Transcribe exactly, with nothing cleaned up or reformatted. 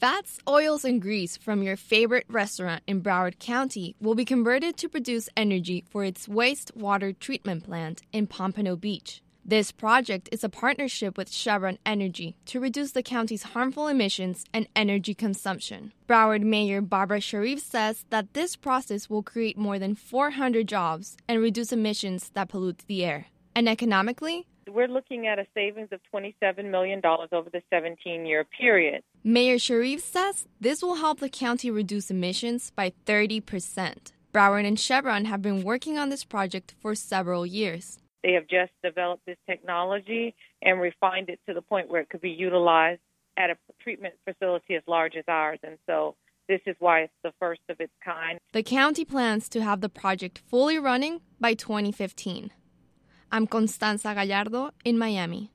Fats, oils, and grease from your favorite restaurant in Broward County will be converted to produce energy for its wastewater treatment plant in Pompano Beach. This project is a partnership with Chevron Energy to reduce the county's harmful emissions and energy consumption. Broward Mayor Barbara Sharif says that this process will create more than four hundred jobs and reduce emissions that pollute the air. And economically, we're looking at a savings of twenty-seven million dollars over the seventeen-year period. Mayor Sharif says this will help the county reduce emissions by thirty percent. Broward and Chevron have been working on this project for several years. They have just developed this technology and refined it to the point where it could be utilized at a treatment facility as large as ours. And so this is why it's the first of its kind. The county plans to have the project fully running by twenty fifteen. I'm Constanza Gallardo in Miami.